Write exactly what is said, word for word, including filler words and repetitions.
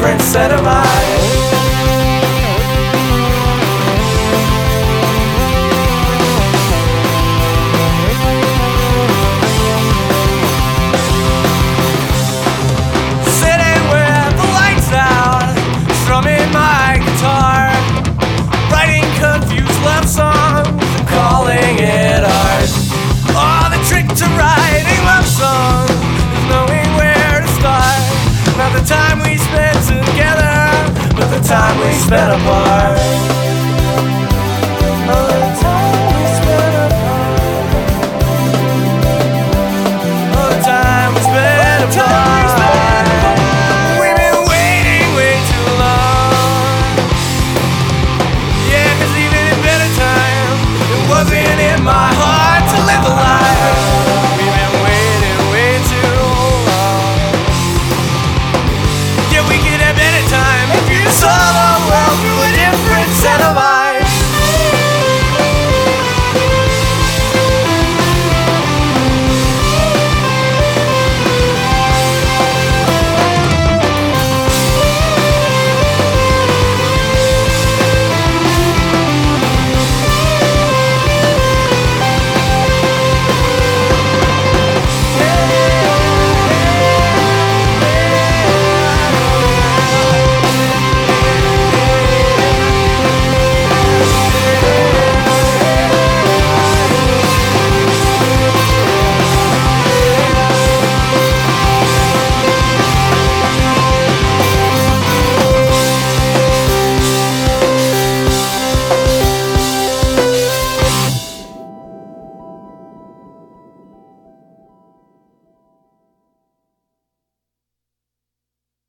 different set of eyes. Sitting with the lights out, strumming my guitar, writing confused love songs and calling it art. Oh, the trick to writing love songs is knowing where to start. Not the time we spent together, but the time we spent apart.